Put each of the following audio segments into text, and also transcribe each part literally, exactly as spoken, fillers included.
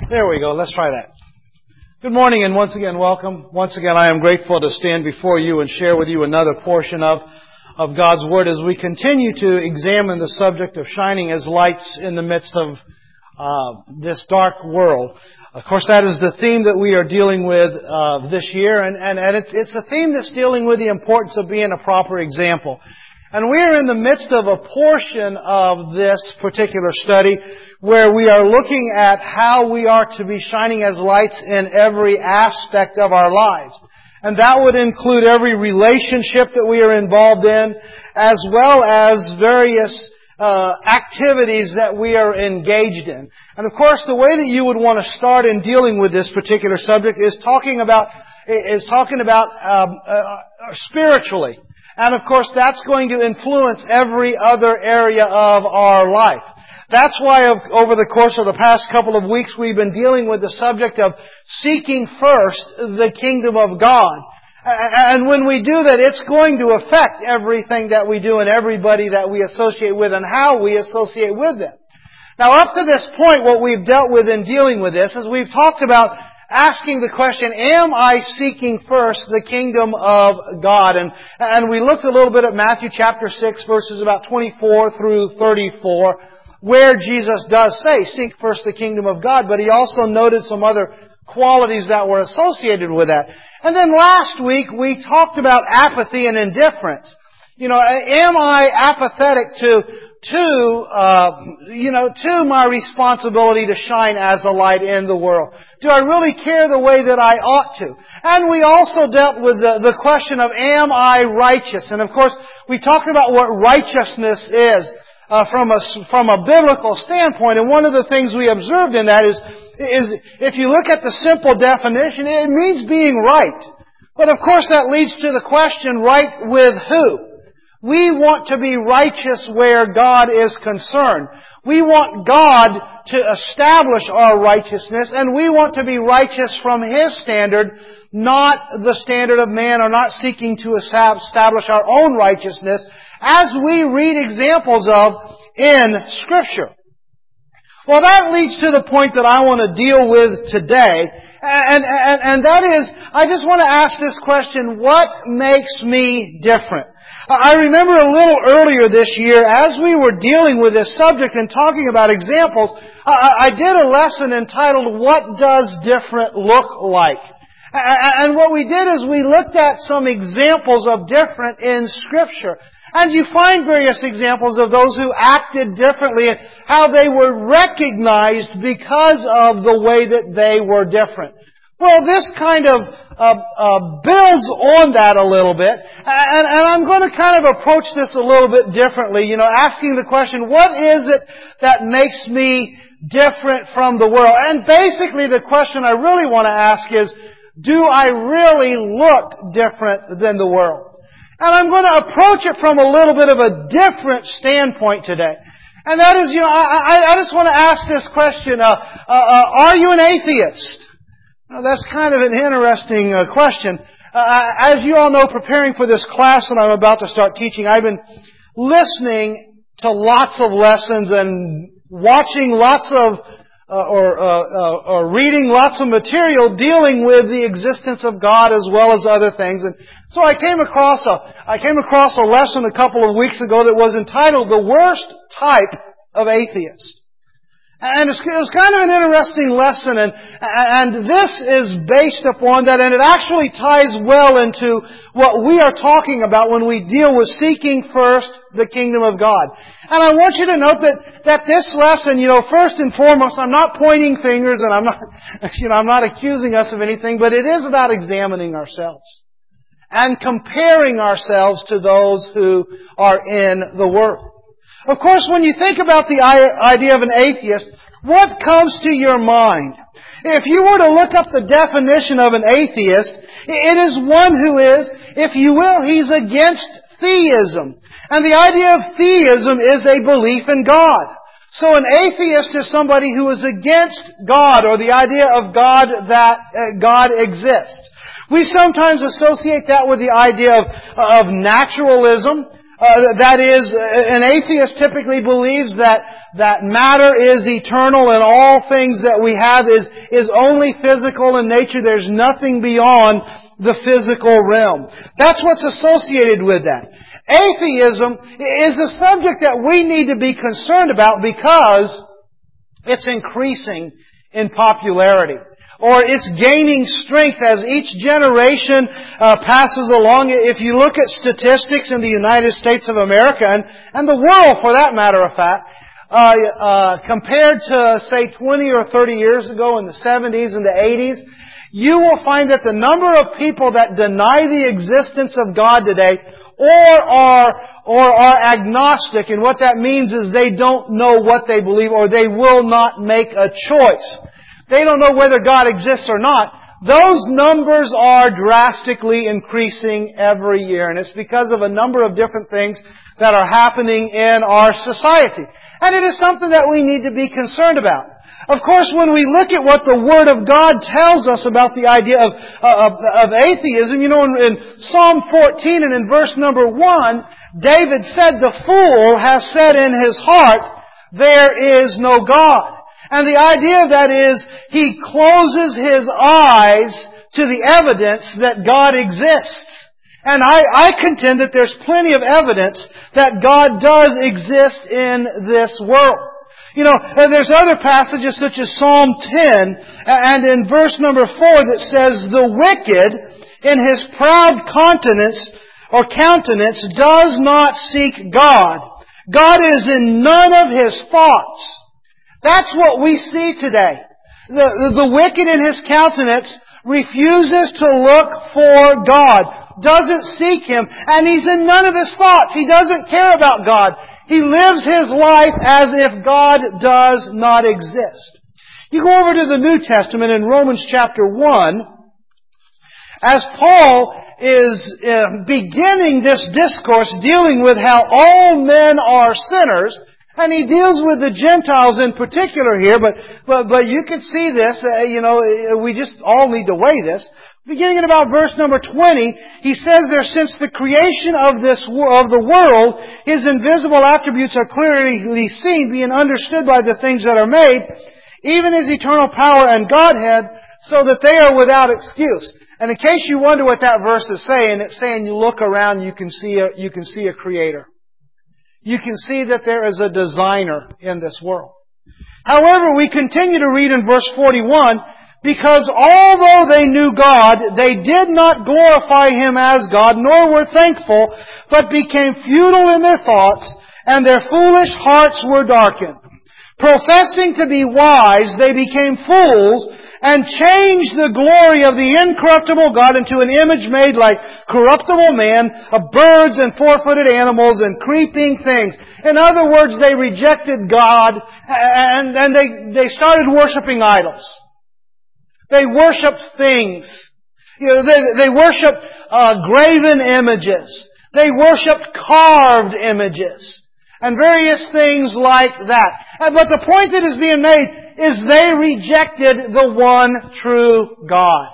There we go. Let's try that. Good morning and once again welcome. Once again I am grateful to stand before you and share with you another portion of, of God's Word as we continue to examine the subject of shining as lights in the midst of uh, this dark world. Of course, that is the theme that we are dealing with uh, this year, and, and, and it's, it's a theme that's dealing with the importance of being a proper example. And we are in the midst of a portion of this particular study where we are looking at how we are to be shining as lights in every aspect of our lives. And that would include every relationship that we are involved in, as well as various uh, activities that we are engaged in. And of course, the way that you would want to start in dealing with this particular subject is talking about is talking about um, uh, spiritually. And of course, that's going to influence every other area of our life. That's why over the course of the past couple of weeks, we've been dealing with the subject of seeking first the kingdom of God. And when we do that, it's going to affect everything that we do and everybody that we associate with and how we associate with them. Now, up to this point, what we've dealt with in dealing with this is we've talked about asking the question, am I seeking first the kingdom of God? And, and we looked a little bit at Matthew chapter six, verses about twenty-four through thirty-four, where Jesus does say, seek first the kingdom of God, but He also noted some other qualities that were associated with that. And then last week, we talked about apathy and indifference. You know, am I apathetic to to, uh, you know, to my responsibility to shine as a light in the world? Do I really care the way that I ought to? And we also dealt with the, the question of, am I righteous? And of course, we talked about what righteousness is uh, from a, from a biblical standpoint. And one of the things we observed in that is, is if you look at the simple definition, it means being right. But of course, that leads to the question, right with who? We want to be righteous where God is concerned. We want God to establish our righteousness, and we want to be righteous from His standard, not the standard of man, or not seeking to establish our own righteousness, as we read examples of in Scripture. Well, that leads to the point that I want to deal with today, and, and, and that is, I just want to ask this question, what makes me different? I remember a little earlier this year, as we were dealing with this subject and talking about examples, I did a lesson entitled, What Does Different Look Like? And what we did is we looked at some examples of different in Scripture. And you find various examples of those who acted differently and how they were recognized because of the way that they were different. Well, this kind of uh, uh, builds on that a little bit, and, and I'm going to kind of approach this a little bit differently, you know, asking the question, what is it that makes me different from the world? And basically the question I really want to ask is, do I really look different than the world? And I'm going to approach it from a little bit of a different standpoint today. And that is, you know, I, I just want to ask this question, uh, uh, uh, are you an atheist? Now, that's kind of an interesting uh, question. Uh, as you all know, preparing for this class that I'm about to start teaching, I've been listening to lots of lessons and watching lots of, uh, or, uh, uh, or reading lots of material dealing with the existence of God as well as other things. And so I came across a, I came across a lesson a couple of weeks ago that was entitled "The Worst Type of Atheist." And it was kind of an interesting lesson, and, and this is based upon that, and it actually ties well into what we are talking about when we deal with seeking first the kingdom of God. And I want you to note that, that this lesson, you know, first and foremost, I'm not pointing fingers and I'm not, you know, I'm not accusing us of anything, but it is about examining ourselves and comparing ourselves to those who are in the world. Of course, when you think about the idea of an atheist, what comes to your mind? If you were to look up the definition of an atheist, it is one who is, if you will, he's against theism. And the idea of theism is a belief in God. So an atheist is somebody who is against God, or the idea of God that uh, God exists. We sometimes associate that with the idea of, of naturalism. Uh, that is, an atheist typically believes that, that matter is eternal and all things that we have is, is only physical in nature. There's nothing beyond the physical realm. That's what's associated with that. Atheism is a subject that we need to be concerned about because it's increasing in popularity. Or it's gaining strength as each generation uh, passes along. If you look at statistics in the United States of America, and, and the world for that matter of fact, uh, uh, compared to, say, twenty or thirty years ago in the seventies and the eighties, you will find that the number of people that deny the existence of God today or are, or are agnostic, and what that means is they don't know what they believe or they will not make a choice. They don't know whether God exists or not. Those numbers are drastically increasing every year. And it's because of a number of different things that are happening in our society. And it is something that we need to be concerned about. Of course, when we look at what the Word of God tells us about the idea of, of, of atheism, you know, in, in Psalm fourteen and in verse number one, David said, "The fool has said in his heart, there is no God." And the idea of that is, he closes his eyes to the evidence that God exists. And I, I contend that there's plenty of evidence that God does exist in this world. You know, there's other passages such as Psalm ten and in verse number four that says, "The wicked in his proud countenance or countenance does not seek God. God is in none of his thoughts." That's what we see today. The, the, the wicked in his countenance refuses to look for God, doesn't seek Him, and he's in none of his thoughts. He doesn't care about God. He lives his life as if God does not exist. You go over to the New Testament in Romans chapter one, as Paul is uh, beginning this discourse dealing with how all men are sinners. And he deals with the Gentiles in particular here, but but but you can see this. Uh, you know, we just all need to weigh this. Beginning in about verse number twenty, he says there, "Since the creation of this of the world, His invisible attributes are clearly seen, being understood by the things that are made, even His eternal power and Godhead, so that they are without excuse." And in case you wonder what that verse is saying, it's saying you look around, you can see a you can see a Creator. You can see that there is a designer in this world. However, we continue to read in verse forty-one, "Because although they knew God, they did not glorify Him as God, nor were thankful, but became futile in their thoughts, and their foolish hearts were darkened. Professing to be wise, they became fools, and changed the glory of the incorruptible God into an image made like corruptible man, of birds and four-footed animals and creeping things." In other words, they rejected God and, and they, they started worshiping idols. They worshiped things. You know, they, they worshiped uh, graven images. They worshiped carved images. And various things like that. But the point that is being made is they rejected the one true God.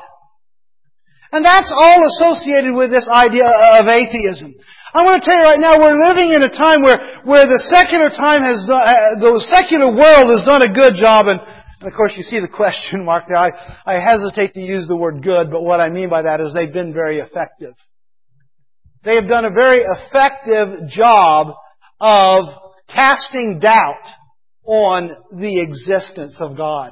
And that's all associated with this idea of atheism. I want to tell you right now, we're living in a time where, where the secular time has done, uh, the secular world has done a good job, and, and of course you see the question mark there. I, I hesitate to use the word good, but what I mean by that is they've been very effective. They have done a very effective job of casting doubt on the existence of God.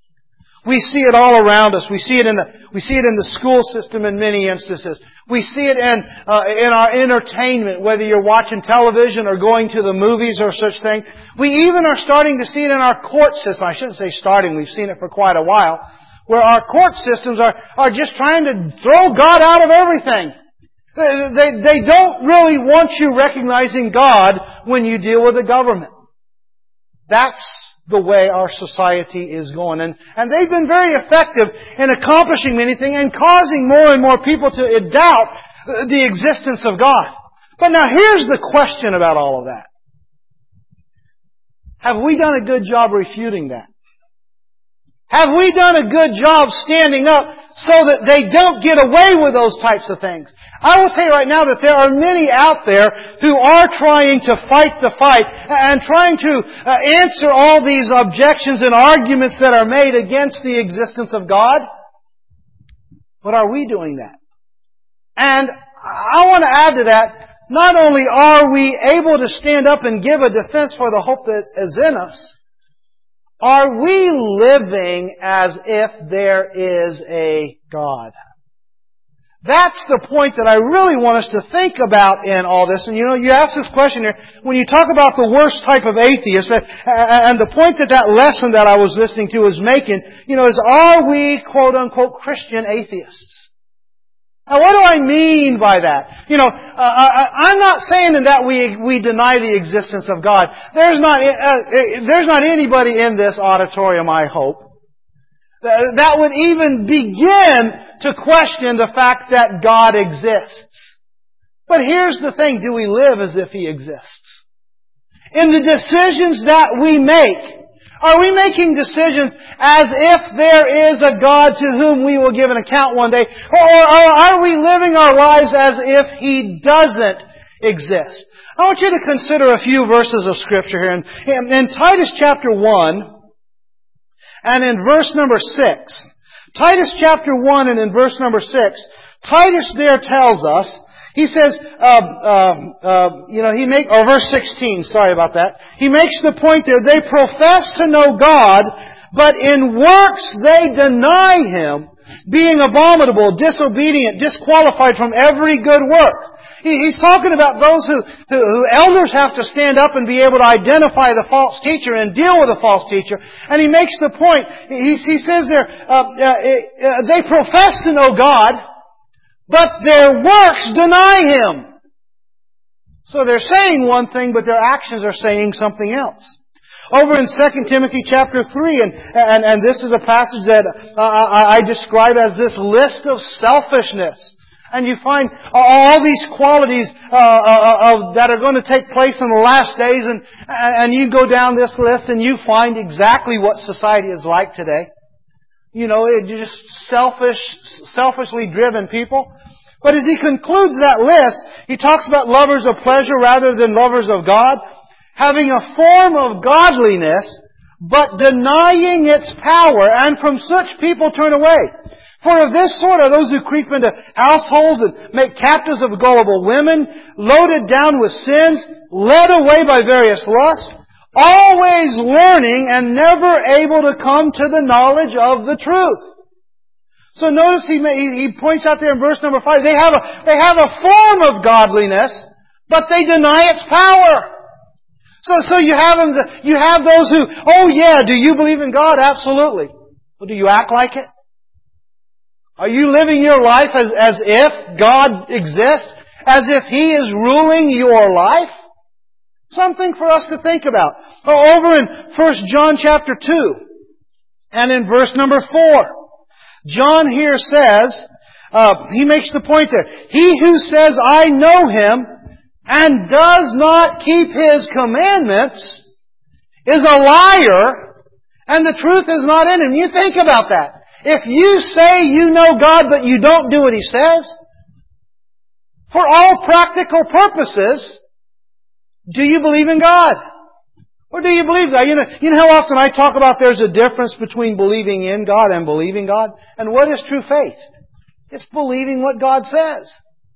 We see it all around us. We see it in the we see it in the school system in many instances. We see it in uh, in our entertainment, whether you're watching television or going to the movies or such thing. We even are starting to see it in our court system. I shouldn't say starting. We've seen it for quite a while, where our court systems are are just trying to throw God out of everything. They they, they don't really want you recognizing God when you deal with the government. That's the way our society is going. And, and they've been very effective in accomplishing many things and causing more and more people to doubt the existence of God. But now here's the question about all of that. Have we done a good job refuting that? Have we done a good job standing up so that they don't get away with those types of things? I will tell you right now that there are many out there who are trying to fight the fight and trying to uh, answer all these objections and arguments that are made against the existence of God. But are we doing that? And I want to add to that, not only are we able to stand up and give a defense for the hope that is in us, are we living as if there is a God? That's the point that I really want us to think about in all this. And you know, you ask this question here, when you talk about the worst type of atheist, and the point that that lesson that I was listening to was making, you know, is are we, quote unquote, Christian atheists? Now what do I mean by that? You know, uh, I, I'm not saying that we, we deny the existence of God. There's not, uh, there's not anybody in this auditorium, I hope, that would even begin to question the fact that God exists. But here's the thing, do we live as if He exists? In the decisions that we make, are we making decisions as if there is a God to whom we will give an account one day? Or are we living our lives as if He doesn't exist? I want you to consider a few verses of Scripture here. In, in Titus chapter one, and in verse number six, Titus chapter one and in verse number six, Titus there tells us, he says, uh, uh, uh, you know, he make, or verse sixteen, sorry about that. He makes the point there, they profess to know God, but in works they deny Him, being abominable, disobedient, disqualified from every good work. He's talking about those who, who, who elders have to stand up and be able to identify the false teacher and deal with the false teacher. And he makes the point, he, he says there, uh, uh, uh, they profess to know God, but their works deny Him. So they're saying one thing, but their actions are saying something else. Over in Second Timothy chapter three, and, and, and this is a passage that uh, I, I describe as this list of selfishness. And you find all these qualities uh, uh, of, that are going to take place in the last days, and, and you go down this list and you find exactly what society is like today. You know, it's just selfish, selfishly driven people. But as he concludes that list, he talks about lovers of pleasure rather than lovers of God, having a form of godliness, but denying its power, and from such people turn away. For of this sort are those who creep into households and make captives of gullible women, loaded down with sins, led away by various lusts, always learning and never able to come to the knowledge of the truth. So notice he, he points out there in verse number five, they have a, they have a form of godliness, but they deny its power. So, so you have them, you have those who, oh yeah, do you believe in God? Absolutely. Well, do you act like it? Are you living your life as, as if God exists? As if He is ruling your life? Something for us to think about. Oh, over in First John chapter two, and in verse number four, John here says, uh, he makes the point there, he who says, I know Him, and does not keep His commandments, is a liar, and the truth is not in him. You think about that. If you say you know God, but you don't do what He says, for all practical purposes, do you believe in God? Or do you believe God? You know, you know how often I talk about there's a difference between believing in God and believing God? And what is true faith? It's believing what God says.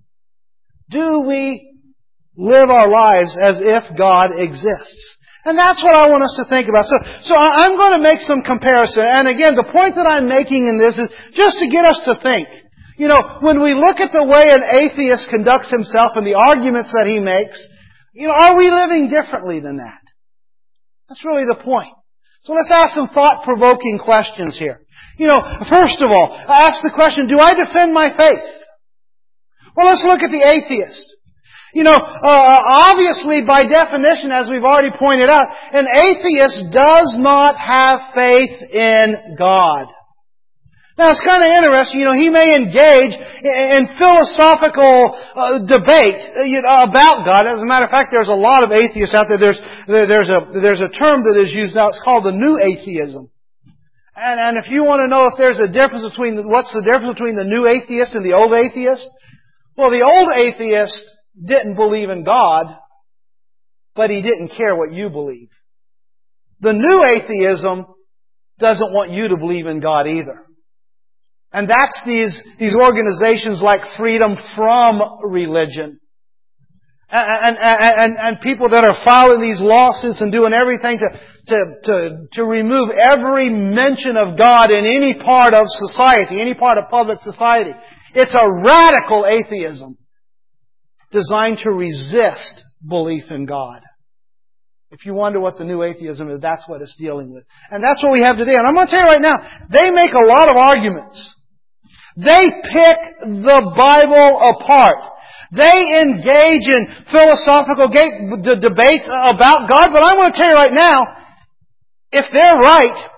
Do we live our lives as if God exists? And that's what I want us to think about. So, so I'm going to make some comparison. And again, the point that I'm making in this is just to get us to think. You know, when we look at the way an atheist conducts himself and the arguments that he makes, you know, are we living differently than that? That's really the point. So let's ask some thought-provoking questions here. You know, first of all, ask the question, do I defend my faith? Well, let's look at the atheist. You know, uh, obviously, by definition, as we've already pointed out, an atheist does not have faith in God. Now, it's kind of interesting. You know, he may engage in philosophical uh, debate uh, you know, about God. As a matter of fact, there's a lot of atheists out there. There's there, there's a there's a term that is used now. It's called the New Atheism. And and if you want to know if there's a difference between what's the difference between the New Atheist and the Old Atheist, Well, the old atheist didn't believe in God, but he didn't care what you believe. The new atheism doesn't want you to believe in God either. And that's these, these organizations like Freedom From Religion. And, and, and, and people that are filing these lawsuits and doing everything to, to, to, to remove every mention of God in any part of society, any part of public society. It's a radical atheism designed to resist belief in God. If you wonder what the new atheism is, that's what it's dealing with. And that's what we have today. And I'm going to tell you right now, they make a lot of arguments. They pick the Bible apart. They engage in philosophical debates about God. But I'm going to tell you right now, if they're right,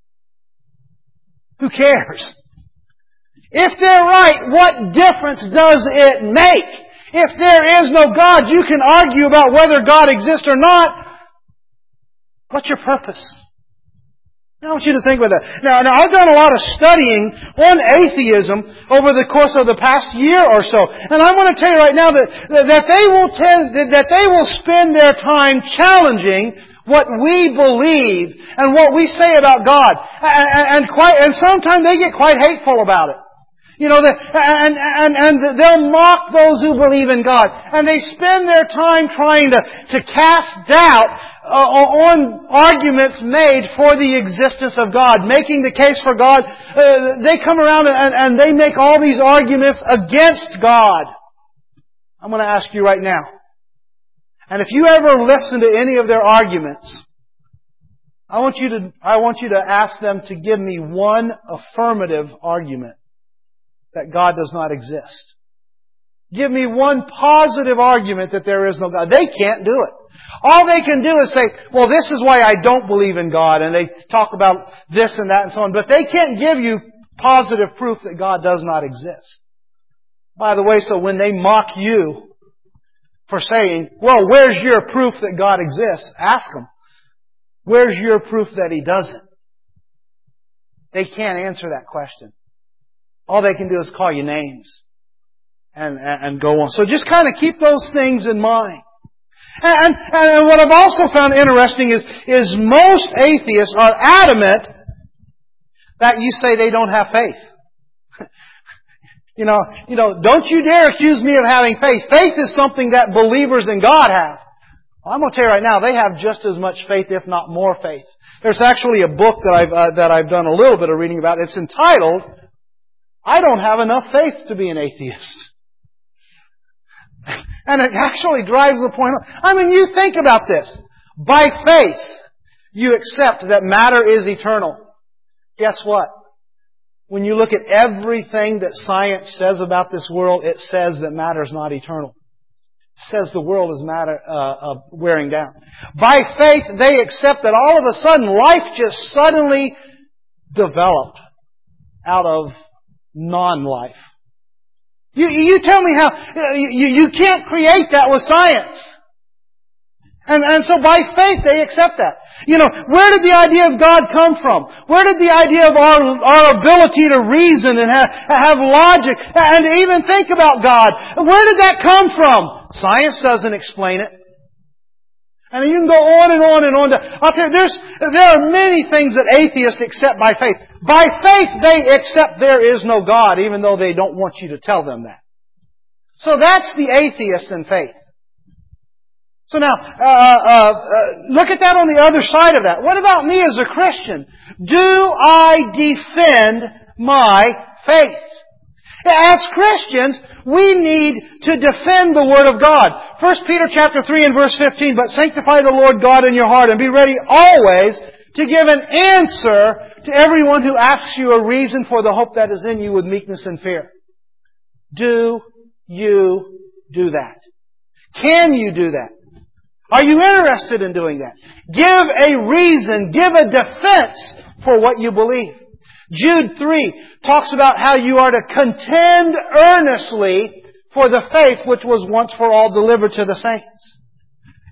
who cares? If they're right, what difference does it make? If there is no God, you can argue about whether God exists or not. What's your purpose? I want you to think about that. Now, now, I've done a lot of studying on atheism over the course of the past year or so, and I'm going to tell you right now that that they will tend that they will spend their time challenging what we believe and what we say about God, and, and quite and sometimes they get quite hateful about it. You know, that, and, and, and they'll mock those who believe in God. And they spend their time trying to, to cast doubt uh, on arguments made for the existence of God, making the case for God. Uh, they come around and, and they make all these arguments against God. I'm going to ask you right now. And if you ever listen to any of their arguments, I want you to, I want you to ask them to give me one affirmative argument that God does not exist. Give me one positive argument that there is no God. They can't do it. All they can do is say, well, this is why I don't believe in God. And they talk about this and that and so on. But they can't give you positive proof that God does not exist. By the way, so when they mock you for saying, well, where's your proof that God exists? Ask them, where's your proof that He doesn't? They can't answer that question. All they can do is call you names and, and, and go on. So just kind of keep those things in mind. And, and, and what I've also found interesting is, is most atheists are adamant that you say they don't have faith. you know, you know, don't you dare accuse me of having faith. Faith is something that believers in God have. Well, I'm going to tell you right now, they have just as much faith, if not more faith. There's actually a book that I've uh, that I've done a little bit of reading about. It's entitled, I don't have enough faith to be an atheist. And it actually drives the point home. I mean, you think about this. By faith, you accept that matter is eternal. Guess what? When you look at everything that science says about this world, it says that matter is not eternal. It says the world is matter uh, uh, wearing down. By faith, they accept that all of a sudden life just suddenly developed out of non-life. You, you tell me how, you, you can't create that with science. And, and so by faith they accept that. You know, where did the idea of God come from? Where did the idea of our, our ability to reason and have, have logic and even think about God, where did that come from? Science doesn't explain it. And you can go on and on and on. I'll tell you, there's, there are many things that atheists accept by faith. By faith, they accept there is no God, even though they don't want you to tell them that. So that's the atheist in faith. So now, uh, uh, uh, look at that on the other side of that. What about me as a Christian? Do I defend my faith? As Christians, we need to defend the Word of God. First Peter chapter three and verse fifteen, but sanctify the Lord God in your heart and be ready always to give an answer to everyone who asks you a reason for the hope that is in you with meekness and fear. Do you do that? Can you do that? Are you interested in doing that? Give a reason, give a defense for what you believe. Jude three talks about how you are to contend earnestly for the faith which was once for all delivered to the saints.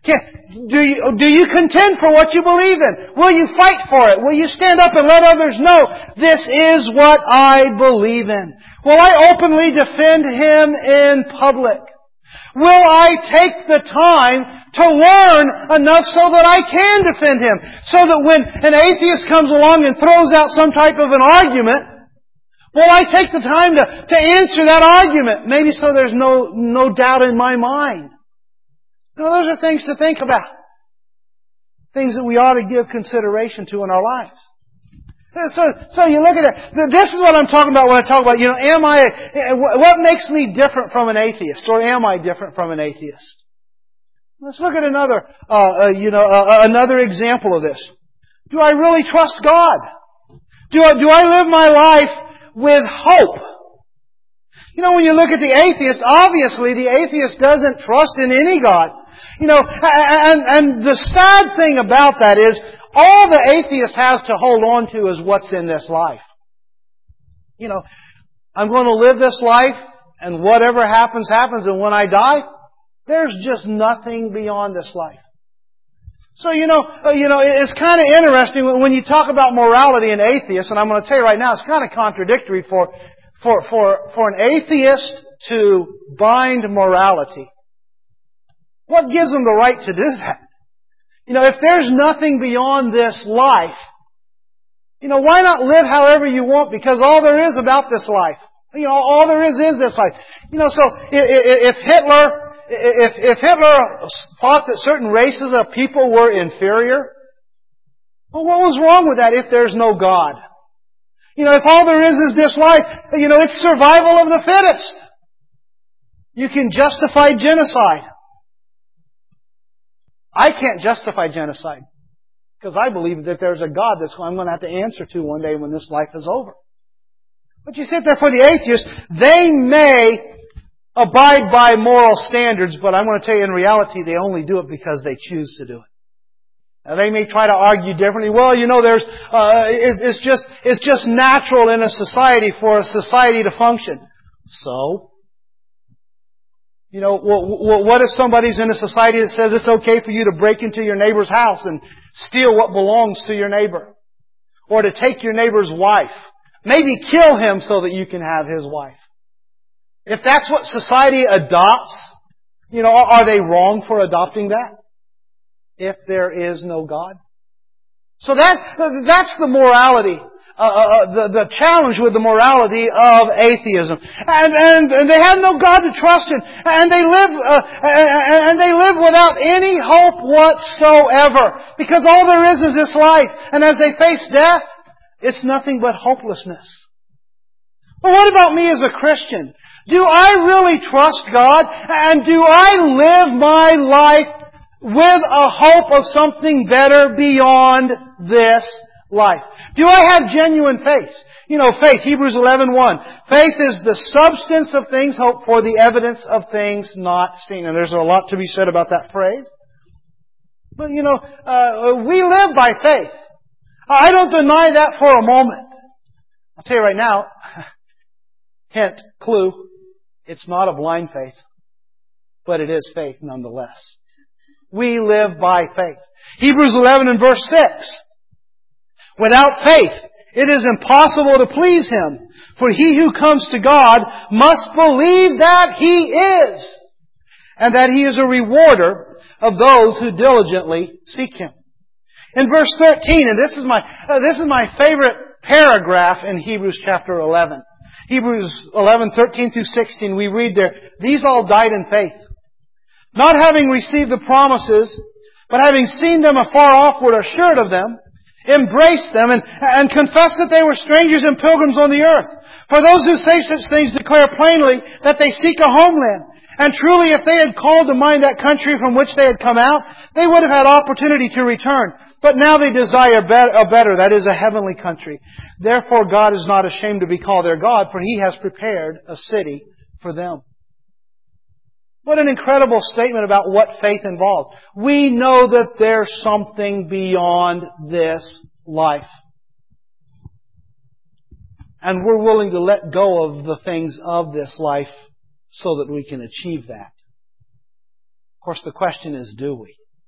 Can, do you, do you contend for what you believe in? Will you fight for it? Will you stand up and let others know, this is what I believe in? Will I openly defend Him in public? Will I take the time to learn enough so that I can defend Him? So that when an atheist comes along and throws out some type of an argument, will I take the time to, to answer that argument? Maybe so there's no, no doubt in my mind. Now, those are things to think about. Things that we ought to give consideration to in our lives. So, so you look at it. This is what I'm talking about when I talk about, you know, am I, what makes me different from an atheist? Or am I different from an atheist? Let's look at another, uh, uh, you know, uh, another example of this. Do I really trust God? Do I, do I live my life with hope? You know, when you look at the atheist, obviously the atheist doesn't trust in any God. You know, and, and the sad thing about that is, all the atheist has to hold on to is what's in this life. You know, I'm going to live this life, and whatever happens, happens, and when I die, there's just nothing beyond this life. So, you know, you know, it's kind of interesting when you talk about morality and atheists, and I'm going to tell you right now, it's kind of contradictory for, for, for, for an atheist to bind morality. What gives them the right to do that? You know, if there's nothing beyond this life, you know, why not live however you want? Because all there is about this life, you know, all there is is this life. You know, so if Hitler, if, if Hitler thought that certain races of people were inferior, well, what was wrong with that if there's no God? You know, if all there is is this life, you know, it's survival of the fittest. You can justify genocide. I can't justify genocide because I believe that there's a God that I'm going to have to answer to one day when this life is over. But you sit there for the atheists, they may abide by moral standards, but I'm going to tell you in reality they only do it because they choose to do it. Now, they may try to argue differently. Well, you know, there's uh, it, it's just it's just natural in a society for a society to function. So. You know, what if somebody's in a society that says it's okay for you to break into your neighbor's house and steal what belongs to your neighbor? Or to take your neighbor's wife? Maybe kill him so that you can have his wife. If that's what society adopts, you know, are they wrong for adopting that? If there is no God? So that, that's the morality. Uh, uh, the, the challenge with the morality of atheism, and, and and they have no God to trust in, and they live uh, and they live without any hope whatsoever, because all there is is this life, and as they face death, it's nothing but hopelessness. But what about me as a Christian? Do I really trust God, and do I live my life with a hope of something better beyond this life? Do I have genuine faith? You know, faith, Hebrews eleven one. Faith is the substance of things hoped for, the evidence of things not seen. And there's a lot to be said about that phrase. But, you know, uh, we live by faith. I don't deny that for a moment. I'll tell you right now, hint, clue, it's not a blind faith, but it is faith nonetheless. We live by faith. Hebrews eleven and verse six. Without faith, it is impossible to please Him. For he who comes to God must believe that He is, and that He is a rewarder of those who diligently seek Him. In verse thirteen, and this is my uh, this is my favorite paragraph in Hebrews chapter eleven. Hebrews eleven, thirteen through sixteen, we read there, these all died in faith, not having received the promises, but having seen them afar off, were assured of them, embraced them, and, and confessed that they were strangers and pilgrims on the earth. For those who say such things declare plainly that they seek a homeland. And truly, if they had called to mind that country from which they had come out, they would have had opportunity to return. But now they desire a better, that is, a heavenly country. Therefore, God is not ashamed to be called their God, for He has prepared a city for them. What an incredible statement about what faith involves. We know that there's something beyond this life. And we're willing to let go of the things of this life so that we can achieve that. Of course, the question is, do we?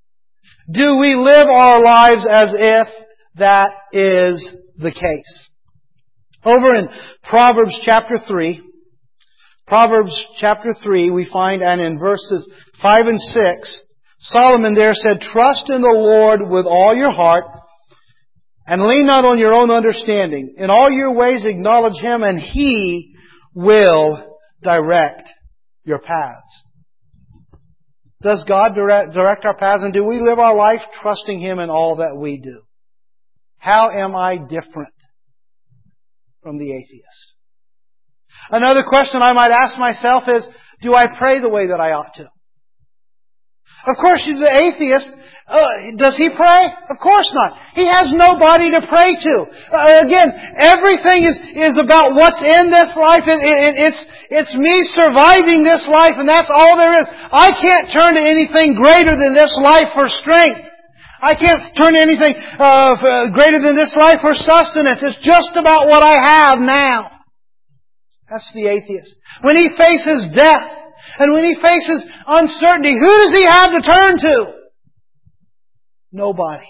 Do we live our lives as if that is the case? Over in Proverbs chapter three, Proverbs chapter three, we find, and in verses five and six, Solomon there said, "Trust in the Lord with all your heart, and lean not on your own understanding. In all your ways acknowledge Him, and He will direct your paths." Does God direct, direct our paths, and do we live our life trusting Him in all that we do? How am I different from the atheist? Another question I might ask myself is, do I pray the way that I ought to? Of course, the atheist, uh, does he pray? Of course not. He has nobody to pray to. Uh, again, everything is, is about what's in this life. It, it, it's, it's me surviving this life, and that's all there is. I can't turn to anything greater than this life for strength. I can't turn to anything uh, greater than this life for sustenance. It's just about what I have now. That's the atheist. When he faces death, and when he faces uncertainty, who does he have to turn to? Nobody.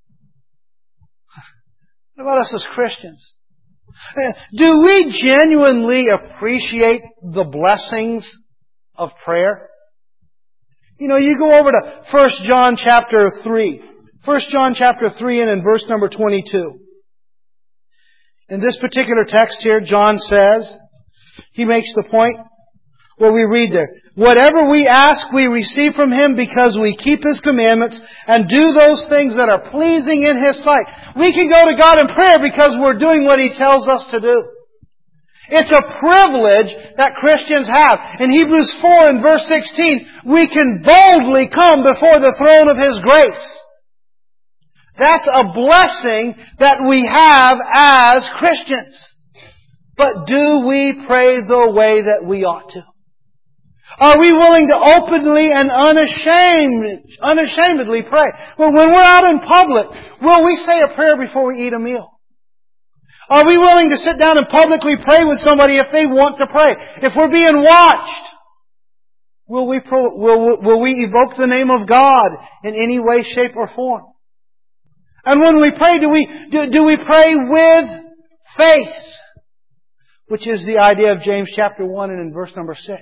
What about us as Christians? Do we genuinely appreciate the blessings of prayer? You know, you go over to First John chapter three. First John chapter three and in verse number twenty-two. In this particular text here, John says, he makes the point where we read there, "Whatever we ask, we receive from Him because we keep His commandments and do those things that are pleasing in His sight." We can go to God in prayer because we're doing what He tells us to do. It's a privilege that Christians have. In Hebrews four and verse sixteen, we can boldly come before the throne of His grace. That's a blessing that we have as Christians. But do we pray the way that we ought to? Are we willing to openly and unashamed, unashamedly pray? Well, when we're out in public, will we say a prayer before we eat a meal? Are we willing to sit down and publicly pray with somebody if they want to pray? If we're being watched, will we, pro, will, will we evoke the name of God in any way, shape, or form? And when we pray, do we, do, do we pray with faith? Which is the idea of James chapter one and in verse number six.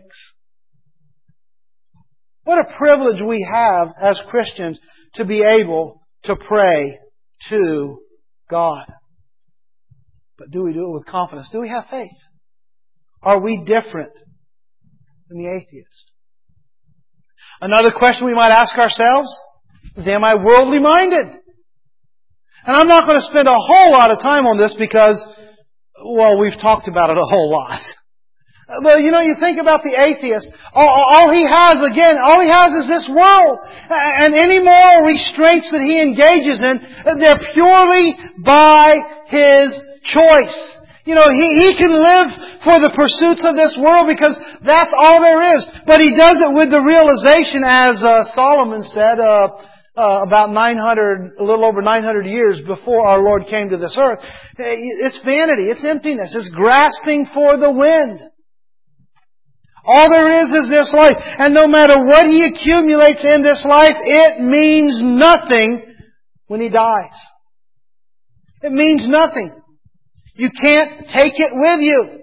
What a privilege we have as Christians to be able to pray to God. But do we do it with confidence? Do we have faith? Are we different than the atheist? Another question we might ask ourselves is, am I worldly minded? And I'm not going to spend a whole lot of time on this because, well, we've talked about it a whole lot. But, you know, you think about the atheist. All, all he has, again, all he has is this world. And any moral restraints that he engages in, they're purely by his choice. You know, he, he can live for the pursuits of this world because that's all there is. But he does it with the realization, as uh, Solomon said, uh, uh, about nine hundred, a little over nine hundred years before our Lord came to this earth. It's vanity, it's emptiness, it's grasping for the wind. All there is is this life. And no matter what he accumulates in this life, it means nothing when he dies. It means nothing. You can't take it with you.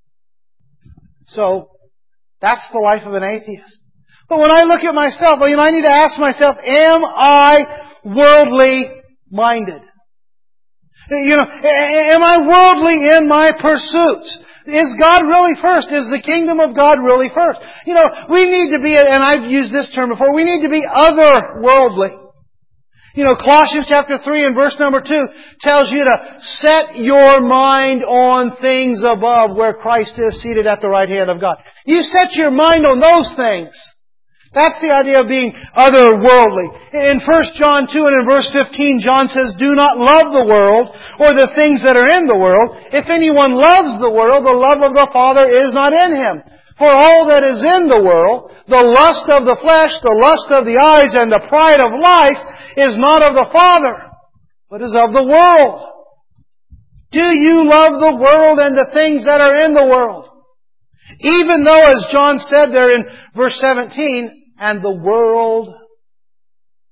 So, that's the life of an atheist. But when I look at myself, well, you know, I need to ask myself, am I worldly minded? You know, am I worldly in my pursuits? Is God really first? Is the kingdom of God really first? You know, we need to be, and I've used this term before, we need to be otherworldly. You know, Colossians chapter three and verse number two tells you to set your mind on things above where Christ is seated at the right hand of God. You set your mind on those things. That's the idea of being otherworldly. In First John two and in verse fifteen, John says, "Do not love the world or the things that are in the world. If anyone loves the world, the love of the Father is not in him. For all that is in the world, the lust of the flesh, the lust of the eyes, and the pride of life is not of the Father, but is of the world." Do you love the world and the things that are in the world? Even though, as John said there in verse seventeen, and the world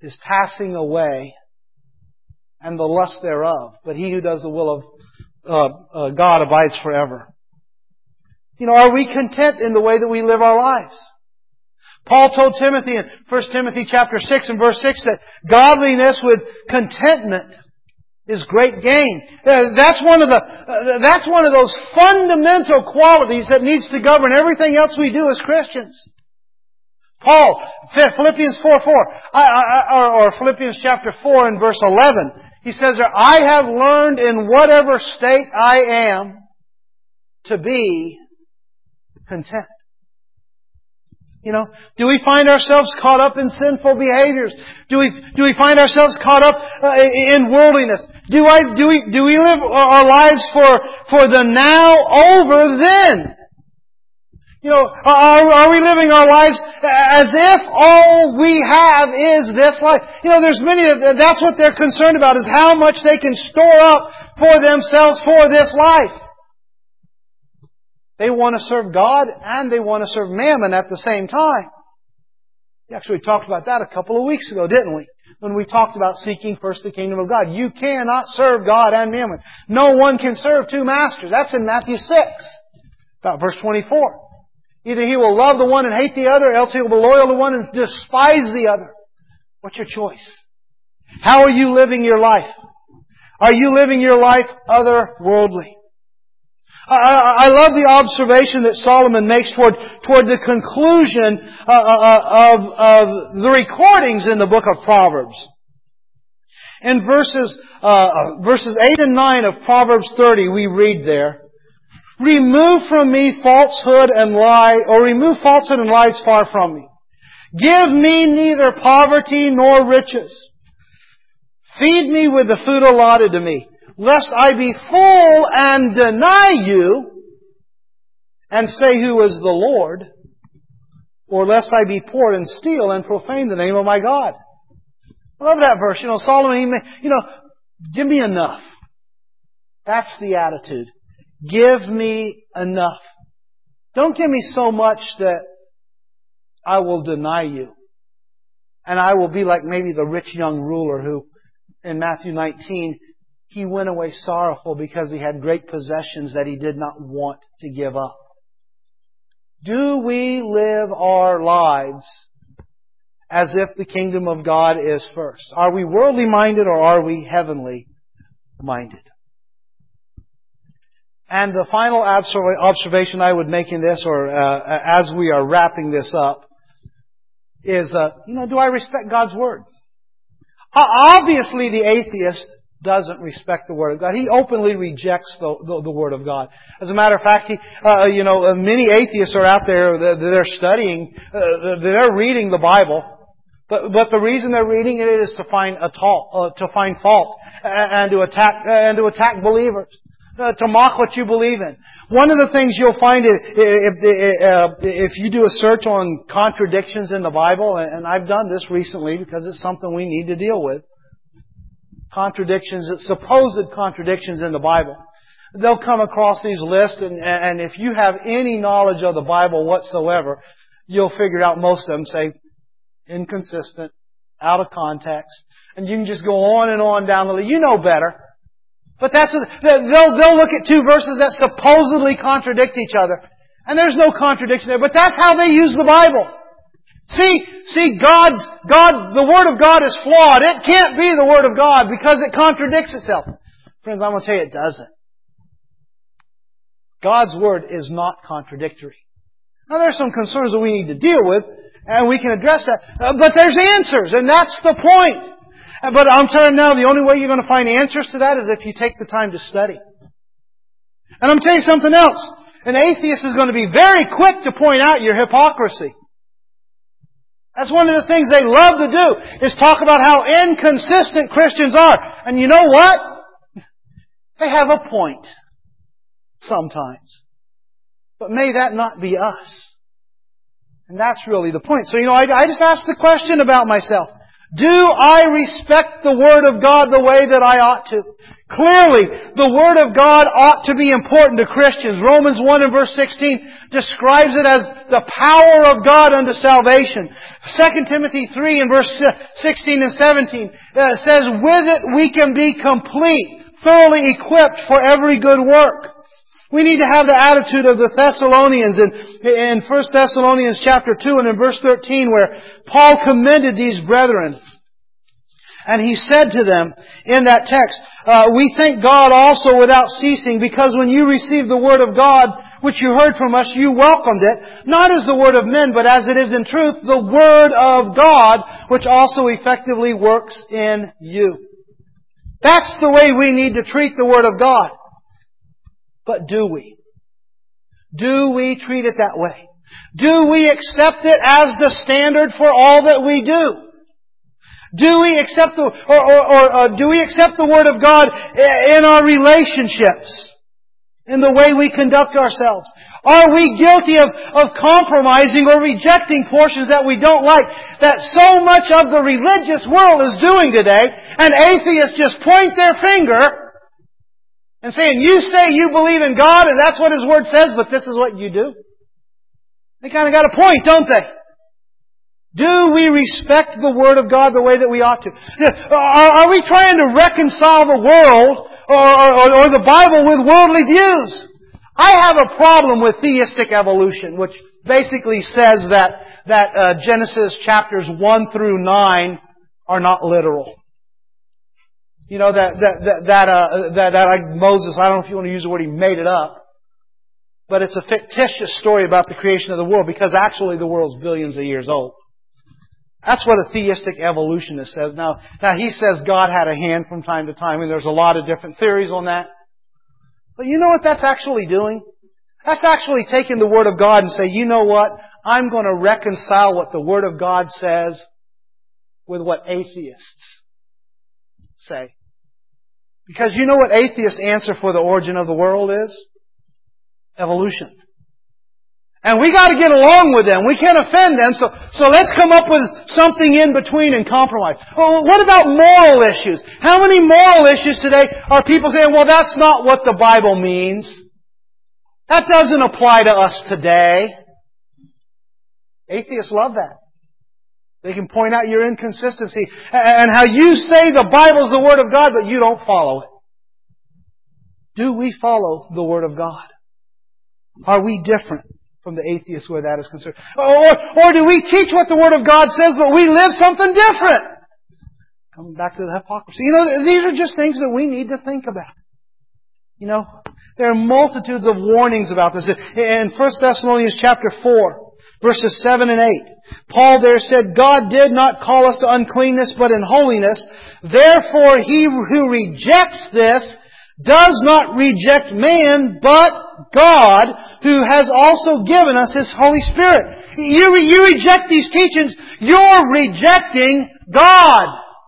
is passing away, and the lust thereof. But he who does the will of uh, uh, God abides forever. You know, are we content in the way that we live our lives? Paul told Timothy in First Timothy chapter six and verse six that godliness with contentment is great gain. Uh, that's one of the, uh, that's one of those fundamental qualities that needs to govern everything else we do as Christians. Paul, Philippians four four, I, I, or, or Philippians chapter four and verse eleven, he says there, I have learned in whatever state I am to be content. You know, do we find ourselves caught up in sinful behaviors? Do we do we find ourselves caught up uh, in worldliness? Do I do we do we live our lives for for the now over then? You know, are, are we living our lives as if all we have is this life? You know, there's many, that's what they're concerned about, is how much they can store up for themselves for this life. They want to serve God and they want to serve mammon at the same time. We actually talked about that a couple of weeks ago, didn't we? When we talked about seeking first the kingdom of God. You cannot serve God and mammon. No one can serve two masters. That's in Matthew six, about verse twenty-four. Either he will love the one and hate the other, or else he will be loyal to one and despise the other. What's your choice? How are you living your life? Are you living your life otherworldly? I, I love the observation that Solomon makes toward, toward the conclusion uh, uh, of, of the recordings in the book of Proverbs. In verses, uh, verses eight and nine of Proverbs thirty, we read there, remove from me falsehood and lie, or remove falsehood and lies far from me. Give me neither poverty nor riches. Feed me with the food allotted to me, lest I be full and deny you, and say, who is the Lord? Or lest I be poor and steal and profane the name of my God. I love that verse. You know, Solomon, he may, you know, give me enough. That's the attitude. Give me enough. Don't give me so much that I will deny you. And I will be like maybe the rich young ruler who, in Matthew nineteen, he went away sorrowful because he had great possessions that he did not want to give up. Do we live our lives as if the kingdom of God is first? Are we worldly minded or are we heavenly minded? And the final observation I would make in this, or uh, as we are wrapping this up, is, uh, you know, do I respect God's Word? Uh, obviously the atheist doesn't respect the Word of God. He openly rejects the, the, the Word of God. As a matter of fact, he, uh, you know, uh, many atheists are out there, they're, they're studying, uh, they're reading the Bible, but, but the reason they're reading it is to find a ta- uh, to find fault and to attack uh, and to attack believers. Uh, to mock what you believe in. One of the things you'll find if, if, uh, if you do a search on contradictions in the Bible, and I've done this recently because it's something we need to deal with, contradictions, supposed contradictions in the Bible, they'll come across these lists, and, and if you have any knowledge of the Bible whatsoever, you'll figure out most of them say inconsistent, out of context, and you can just go on and on down the list. You know better. But that's, they'll, they'll look at two verses that supposedly contradict each other. And there's no contradiction there. But that's how they use the Bible. See, see, God's, God, the Word of God is flawed. It can't be the Word of God because it contradicts itself. Friends, I'm going to tell you it doesn't. God's Word is not contradictory. Now there's some concerns that we need to deal with, and we can address that. Uh, but there's answers, and that's the point. But I'm telling you now, the only way you're going to find answers to that is if you take the time to study. And I'm telling you something else. An atheist is going to be very quick to point out your hypocrisy. That's one of the things they love to do, is talk about how inconsistent Christians are. And you know what? They have a point. Sometimes. But may that not be us. And that's really the point. So, you know, I, I just asked the question about myself. Do I respect the Word of God the way that I ought to? Clearly, the Word of God ought to be important to Christians. Romans one and verse sixteen describes it as the power of God unto salvation. Second Timothy three and verse sixteen and seventeen uh, says, with it we can be complete, thoroughly equipped for every good work. We need to have the attitude of the Thessalonians in, in First Thessalonians chapter two and in verse thirteen, where Paul commended these brethren. And he said to them in that text, uh, we thank God also without ceasing, because when you received the Word of God, which you heard from us, you welcomed it, not as the word of men, but as it is in truth, the Word of God, which also effectively works in you. That's the way we need to treat the Word of God. But do we? Do we treat it that way? Do we accept it as the standard for all that we do? Do we accept the, or, or, or uh, do we accept the Word of God in our relationships? In the way we conduct ourselves? Are we guilty of, of compromising or rejecting portions that we don't like, that so much of the religious world is doing today, and atheists just point their finger and saying, you say you believe in God and that's what His Word says, but this is what you do? They kind of got a point, don't they? Do we respect the Word of God the way that we ought to? Are, are we trying to reconcile the world or, or, or the Bible with worldly views? I have a problem with theistic evolution, which basically says that that uh, Genesis chapters one through nine are not literal. You know that that that that, uh, that that like Moses. I don't know if you want to use the word he made it up, but it's a fictitious story about the creation of the world, because actually the world's billions of years old. That's what a theistic evolutionist says. Now, now he says God had a hand from time to time, and there's a lot of different theories on that. But you know what that's actually doing? That's actually taking the Word of God and say, you know what? I'm going to reconcile what the Word of God says with what atheists say. Because you know what atheists' answer for the origin of the world is? Evolution. And we got to get along with them. We can't offend them. So, so let's come up with something in between and compromise. Well, what about moral issues? How many moral issues today are people saying, well, that's not what the Bible means. That doesn't apply to us today. Atheists love that. They can point out your inconsistency and how you say the Bible's the Word of God, but you don't follow it. Do we follow the Word of God? Are we different from the atheists where that is concerned? Or, or do we teach what the Word of God says, but we live something different? Coming back to the hypocrisy. You know, these are just things that we need to think about. You know, there are multitudes of warnings about this. In First Thessalonians chapter four, verses seven and eight, Paul there said, God did not call us to uncleanness, but in holiness. Therefore, he who rejects this does not reject man, but God, who has also given us His Holy Spirit. You, you reject these teachings, you're rejecting God.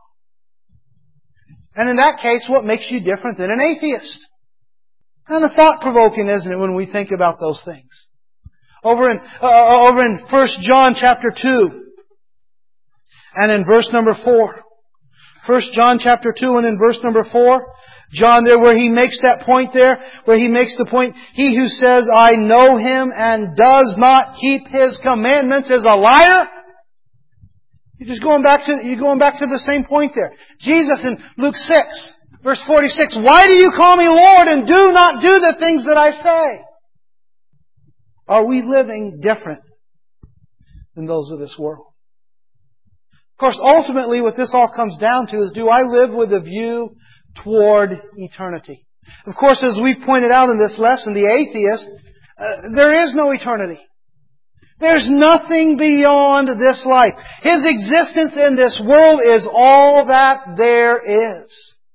And in that case, what makes you different than an atheist? Kind of thought-provoking, isn't it, when we think about those things? Over in, uh, over in First John chapter two, and in verse number four. First John chapter two and in verse number four, John there where he makes that point there, where he makes the point, he who says, I know Him and does not keep His commandments is a liar. You're just going back to, you're going back to the same point there. Jesus in Luke six, verse forty-six, why do you call me Lord and do not do the things that I say? Are we living different than those of this world? Of course, ultimately what this all comes down to is, do I live with a view toward eternity? Of course, as we've pointed out in this lesson, the atheist, uh, there is no eternity. There's nothing beyond this life. His existence in this world is all that there is.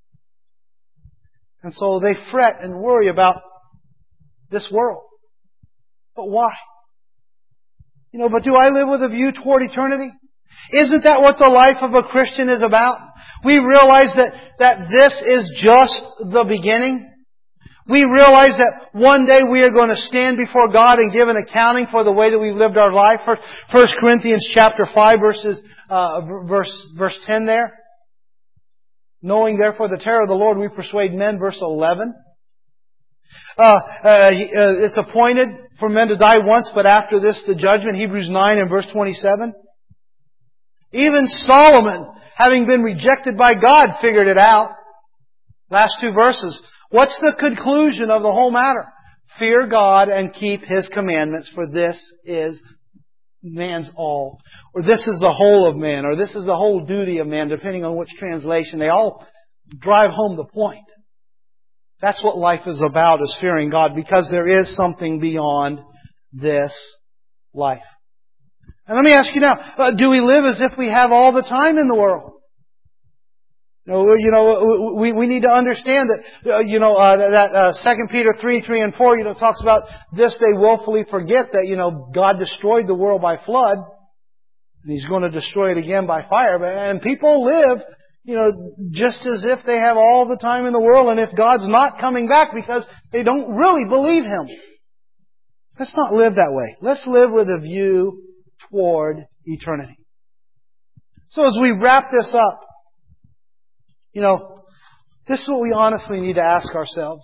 And so they fret and worry about this world. But why? You know, but do I live with a view toward eternity? Isn't that what the life of a Christian is about? We realize that, that this is just the beginning. We realize that one day we are going to stand before God and give an accounting for the way that we've lived our life. First Corinthians chapter five, verses uh, verse verse ten there. Knowing therefore the terror of the Lord, we persuade men, verse eleven. Uh, uh, it's appointed for men to die once, but after this the judgment, Hebrews nine and verse twenty-seven. Even Solomon, having been rejected by God, figured it out. Last two verses. What's the conclusion of the whole matter? Fear God and keep His commandments, for this is man's all. Or this is the whole of man, or this is the whole duty of man, depending on which translation. They all drive home the point. That's what life is about, is fearing God, because there is something beyond this life. And let me ask you now, uh, do we live as if we have all the time in the world? You know, you know we, we need to understand that, uh, you know, uh, that uh, Second Peter three, three and four, you know, talks about this they willfully forget that, you know, God destroyed the world by flood, and He's going to destroy it again by fire. And people live, you know, just as if they have all the time in the world, and if God's not coming back because they don't really believe Him. Let's not live that way. Let's live with a view toward eternity. So as we wrap this up, you know, this is what we honestly need to ask ourselves.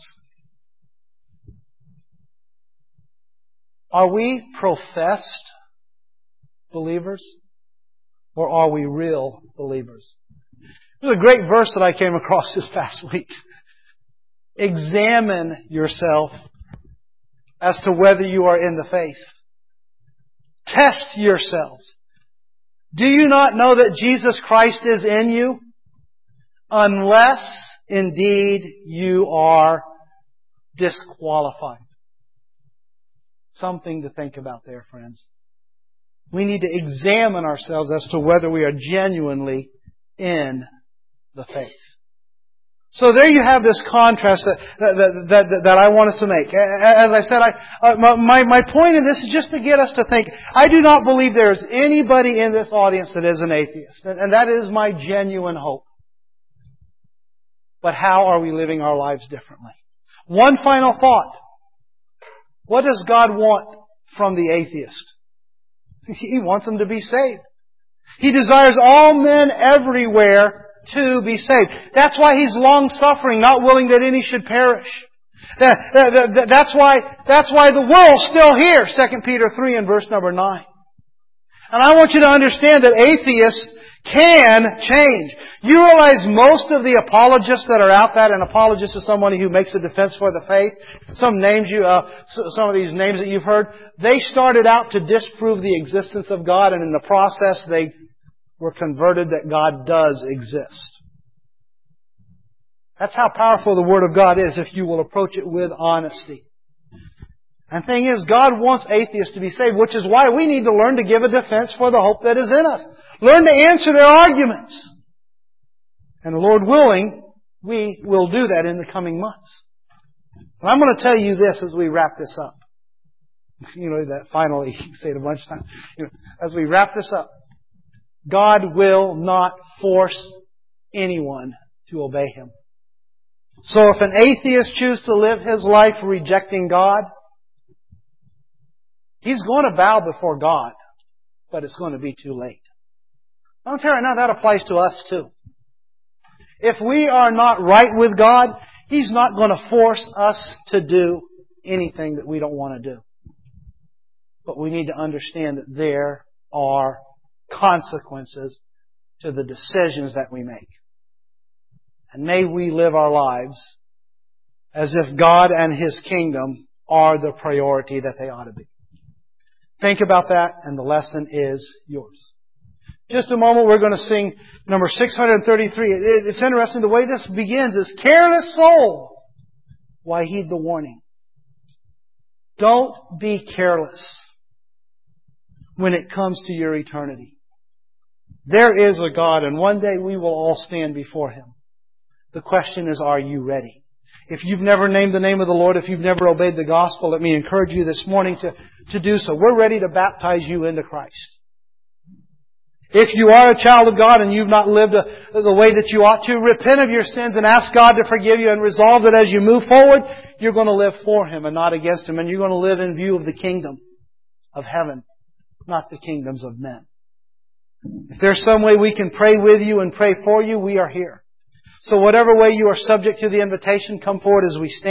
Are we professed believers, or are we real believers? There's a great verse that I came across this past week. Examine yourself as to whether you are in the faith. Test yourselves. Do you not know that Jesus Christ is in you? Unless, indeed, you are disqualified. Something to think about there, friends. We need to examine ourselves as to whether we are genuinely in the faith. So there you have this contrast that, that, that, that, that I want us to make. As I said, I, uh, my, my point in this is just to get us to think, I do not believe there is anybody in this audience that is an atheist. And that is my genuine hope. But how are we living our lives differently? One final thought. What does God want from the atheist? He wants them to be saved. He desires all men everywhere to be saved. That's why He's long-suffering, not willing that any should perish. That, that, that, that's why, that's why the world's still here, Second Peter three and verse number nine. And I want you to understand that atheists can change. You realize most of the apologists that are out there, an apologist is somebody who makes a defense for the faith. Some names you, uh, some of these names that you've heard, they started out to disprove the existence of God, and in the process they were converted that God does exist. That's how powerful the Word of God is if you will approach it with honesty. And the thing is, God wants atheists to be saved, which is why we need to learn to give a defense for the hope that is in us. Learn to answer their arguments. And the Lord willing, we will do that in the coming months. But I'm going to tell you this as we wrap this up. You know, that finally, you say it a bunch of times. You know, as we wrap this up, God will not force anyone to obey Him. So if an atheist chooses to live his life rejecting God, he's going to bow before God, but it's going to be too late. I'm telling you right now, that applies to us too. If we are not right with God, He's not going to force us to do anything that we don't want to do. But we need to understand that there are consequences to the decisions that we make. And may we live our lives as if God and His kingdom are the priority that they ought to be. Think about that, and the lesson is yours. Just a moment, we're going to sing number six hundred thirty-three. It's interesting, the way this begins is, careless soul, why heed the warning? Don't be careless when it comes to your eternity. There is a God, and one day we will all stand before Him. The question is, are you ready? If you've never named the name of the Lord, if you've never obeyed the gospel, let me encourage you this morning to, to do so. We're ready to baptize you into Christ. If you are a child of God and you've not lived a, the way that you ought to, repent of your sins and ask God to forgive you, and resolve that as you move forward, you're going to live for Him and not against Him. And you're going to live in view of the kingdom of heaven, not the kingdoms of men. If there's some way we can pray with you and pray for you, we are here. So whatever way you are subject to the invitation, come forward as we stand.